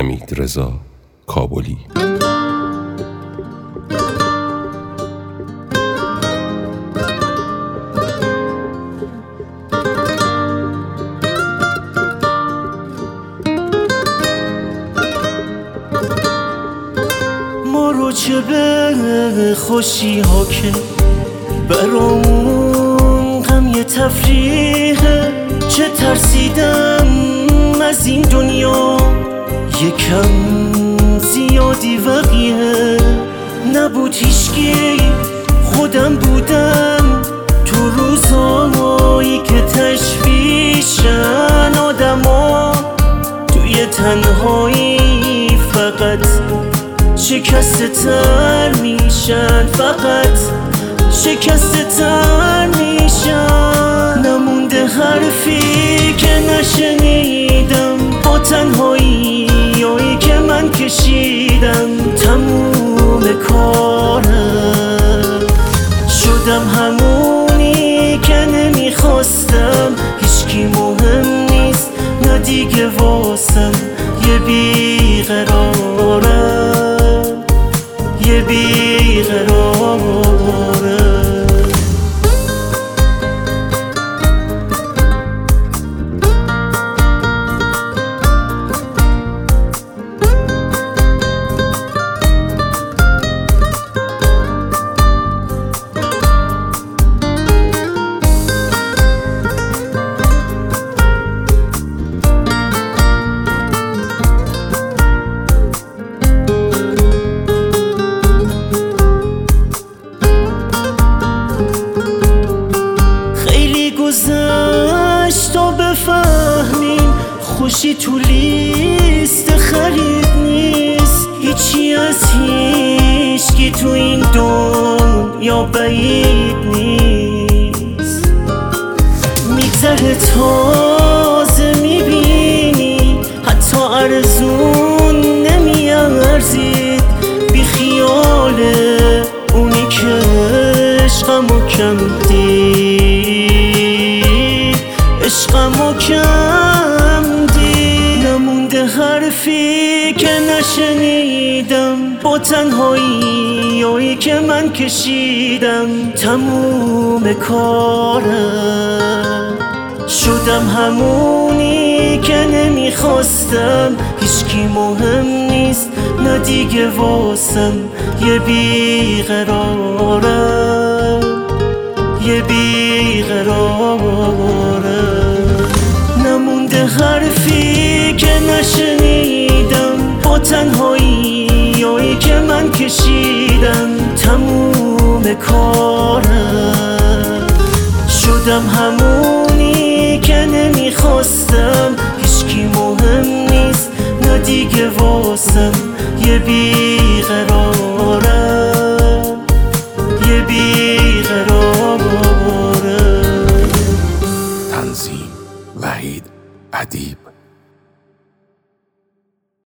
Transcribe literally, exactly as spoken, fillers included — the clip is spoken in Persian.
حمیدرضا کابلی. ما رو چه به خوشی ها که برامون غم یه تفریحه، چه ترسیدم از این دنیا یکم زیادی وقیه. نبود هیچکی خودم بودم تو روزایی که تشویشن آدم ها توی تنهایی فقط شکسته تر میشن، فقط شکسته تر میشن. نمونده حرفی که نشنیدم با تنهایی هایی که من کشیدم. تموم کارم شدم همونی که نمیخواستم. هیچکی مهم نیست نه دیگه واسم، یه بیقرارم، یه بیقرارم. گذشت تا بفهمیم خوشی تو لیست خرید نیست. هیچی از هیچکی تو این دنیا بعید نیست. میگذره تازه میبینی حتی ارزون نمیارزید. بی خیال اونی که عشقمو کم دید، عشقمو کم دید. نمونده حرفی که نشنیدم با تنهایی هایی که من کشیدم. تموم کارم شدم همونی که نمیخواستم. هیچکی مهم نیست نه دیگه واسم، یه بیقرارم، یه بیقرارم. نمونده حرفی که نشنیدم با تنهایی هایی که من کشیدم. تموم کارم شدم همونی که نمیخواستم. هیچکی مهم نیست نه دیگه واسم، یه بیقرارم، یه بیقرارم. تنظیم وحید ادیب.